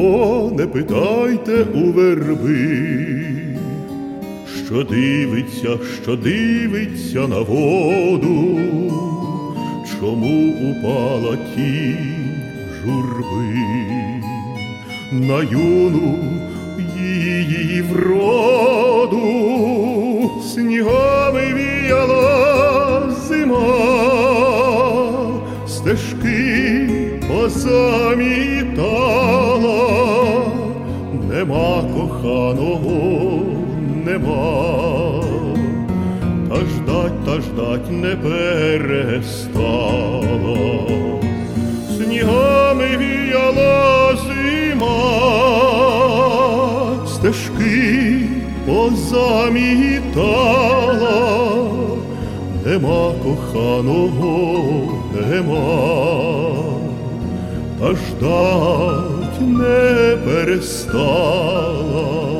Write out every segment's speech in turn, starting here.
О, не питайте у верби, що дивиться на воду, чому упала тінь журби на юну її вроду. Снігами віяла зима, стежки позамітала, нема коханого, нема, та ждать не перестала. Снігами віяла зима, стежки позамітала, нема коханого, нема, та ждать не перестала.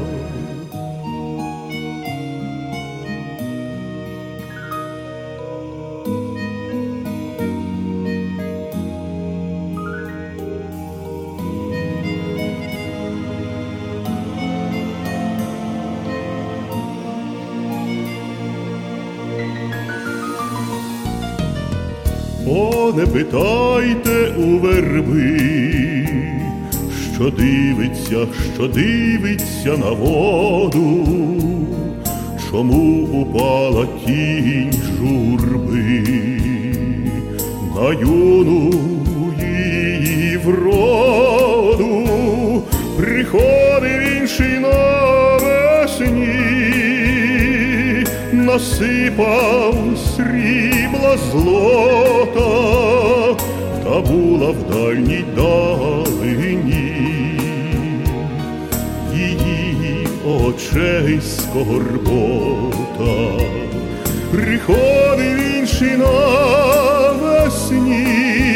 О, не питайте у верби, що дивиться на воду, чому упала тінь журби на юну її вроду. Приходив інший навесні, насипав срібла злота, та була в дальній далині її очей скорбота. Приходив інший навесні,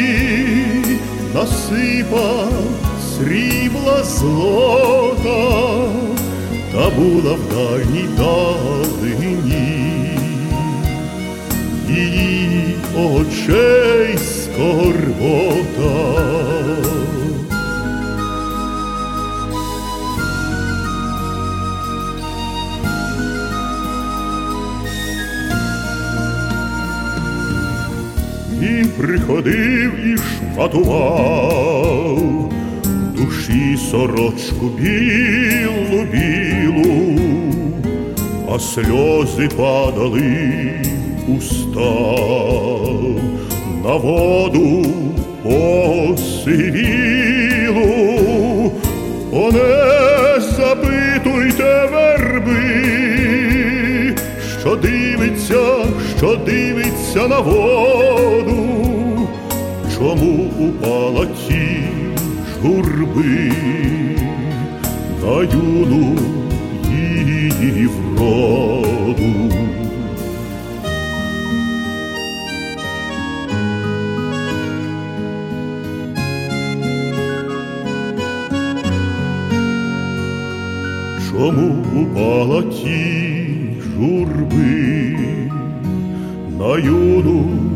насипав срібла злота, та була в дальній далині її очей скорбота. Він приходив і шматував душі сорочку білу, а сльози падали уста на воду посивілу. О, не запитуйте верби, що дивиться на воду, чому упала тінь журби на юну її вроду. Чому упала тінь журби на юну